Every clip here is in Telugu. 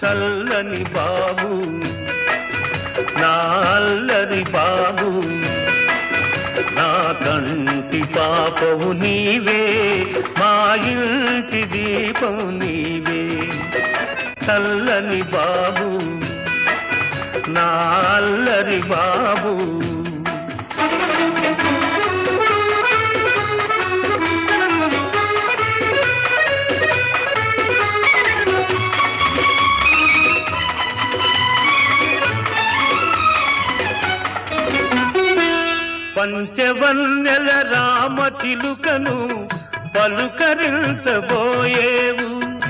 చల్లని బాబు నా అల్లరి బాబు నా కంటి పాపవు నీవే మా ఇంటి దీపం నీవే చల్లని బాబు నా అల్లరి బాబు పంచవన్నెల రామ చిలుకను పలుకరించబోయేవు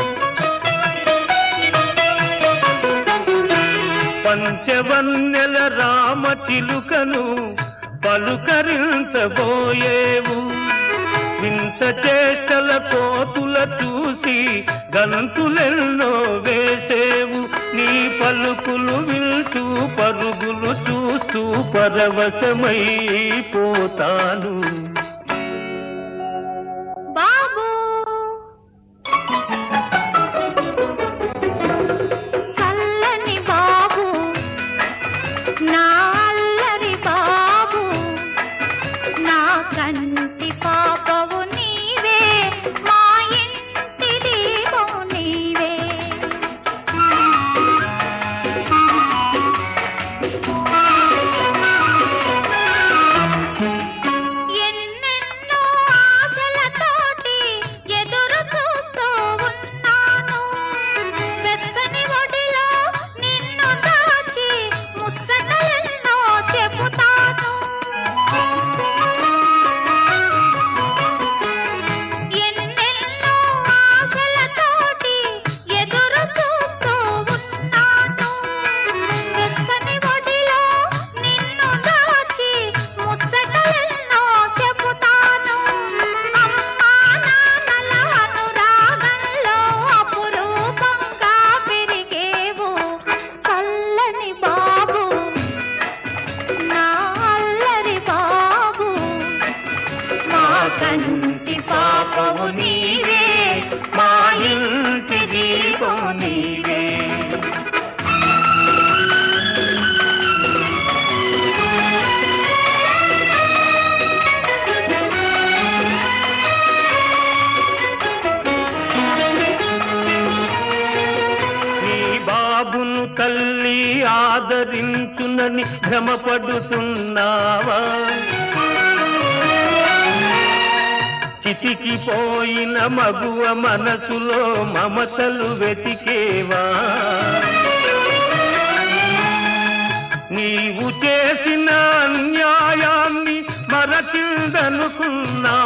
పంచవన్నెల రామ చిలుకను పలుకరించబోయేవు వింత చేష్టల కోతుల చూసి గంతులెన్నో వేసేవు నీ పలుకులు వింటూ పరుగులు చూస్తూ పరవశమైపోతాను బాబు చల్లని బాబు నా అల్లరి బాబు నా కంటి పాపవు నీవే మా ఇంటి దీపం నీవే ఎన్నెన్నో ఆశలతోటి ఎదురు చూస్తూ ఉన్నాను వెచ్చని ఒడిలో నిన్ను దాచి ముచ్చటలెన్నో చెబుతాను ఎన్నెన్నో ఆశలతోటి ఎదురు చూస్తూ ఉన్నాను వెచ్చని ఒడిలో నిన్ను దాచి ముచ్చటలెన్నో చెబుతాను అమ్మా నాన్నల అనురాగంలో అపురూపంగా పెరిగేవు చల్లని బాబు నా అల్లరి బాబు మా కంటి పాపవు నీవే మా ఇంటి దీపం నీవే నీ బాబును తల్లి ఆదరించునని భ్రమపడుతున్నావా చితికిపోయిన మగువ మనసులో మమతలు వెతికేవా నీవు చేసిన అన్యాయాన్ని మరచిందనుకున్నా